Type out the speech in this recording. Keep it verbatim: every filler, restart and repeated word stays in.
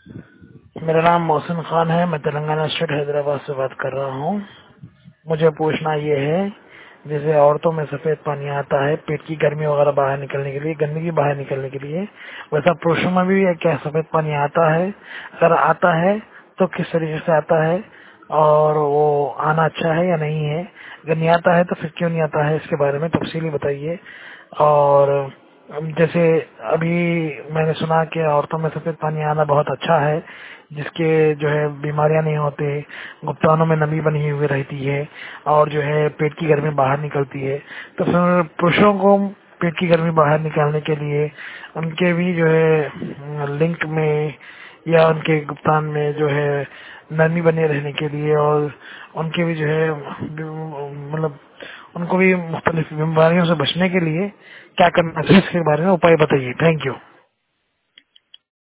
मेरा नाम मोहसिन खान है। मैं तेलंगाना स्टेट हैदराबाद से बात कर रहा हूँ। मुझे पूछना ये है, जैसे औरतों में सफेद पानी आता है पेट की गर्मी वगैरह बाहर निकलने के लिए, गंदगी बाहर निकलने के लिए, वैसा पुरुषों में भी क्या सफेद पानी आता है? अगर आता है तो किस तरीके से आता है और वो आना अच्छा है या नहीं है? अगर नहीं आता है तो फिर क्यों नहीं आता है, इसके बारे में तफसीली बताइए। और जैसे अभी मैंने सुना कि औरतों में सफेद पानी आना बहुत अच्छा है, जिसके जो है बीमारियां नहीं होती, गुप्तानों में नमी बनी हुई रहती है और जो है पेट की गर्मी बाहर निकलती है। तो फिर पुरुषों को पेट की गर्मी बाहर निकालने के लिए उनके भी जो है लिंक में या उनके गुप्तान में जो है नमी बने रहने के लिए और उनके भी जो है मतलब उनको भी मुख्तलिफ बीमारियों से बचने के लिए क्या करना चाहिए, इसके बारे में उपाय बताइए। Thank you.